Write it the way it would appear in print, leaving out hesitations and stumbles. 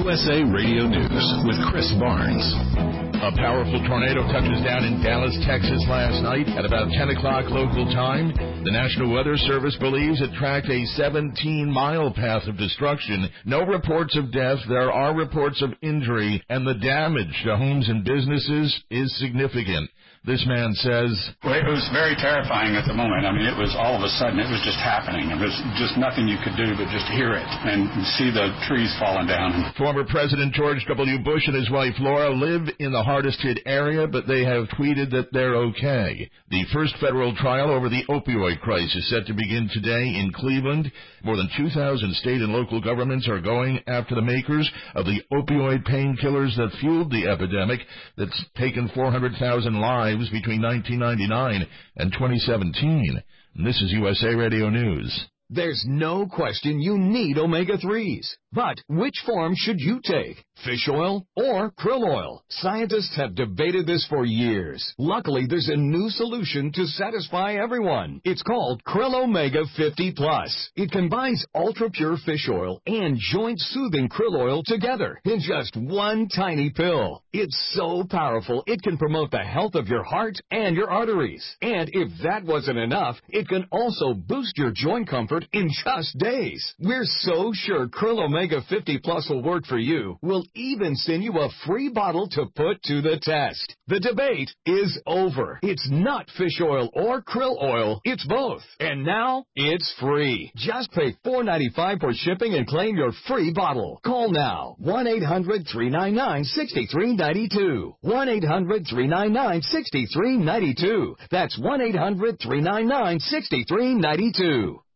USA Radio News with Chris Barnes. A powerful tornado touches down in Dallas, Texas last night at about 10 o'clock local time. The National Weather Service believes it tracked a 17-mile path of destruction. No reports of death. There are reports of injury, and the damage to homes and businesses is significant. This man says, well, it was very terrifying at the moment. I mean, it was all of a sudden, it was just happening. It was just nothing you could do but just hear it and see the trees falling down. Former President George W. Bush and his wife Laura live in the hardest hit area, but they have tweeted that they're okay. The first federal trial over the opioid crisis set to begin today in Cleveland. More than 2,000 state and local governments are going after the makers of the opioid painkillers that fueled the epidemic that's taken 400,000 lives between 1999 and 2017. And this is USA Radio News. There's no question you need omega-3s. But which form should you take? Fish oil or krill oil? Scientists have debated this for years. Luckily, there's a new solution to satisfy everyone. It's called Krill Omega 50 Plus. It combines ultra-pure fish oil and joint-soothing krill oil together in just one tiny pill. It's so powerful, it can promote the health of your heart and your arteries. And if that wasn't enough, it can also boost your joint comfort in just days. We're so sure Krill Omega 50 Plus will work for you. We'll even send you a free bottle to put to the test. The debate is over. It's not fish oil or krill oil. It's both. And now, it's free. Just pay $4.95 for shipping and claim your free bottle. Call now. 1-800-399-6392. 1-800-399-6392. That's 1-800-399-6392.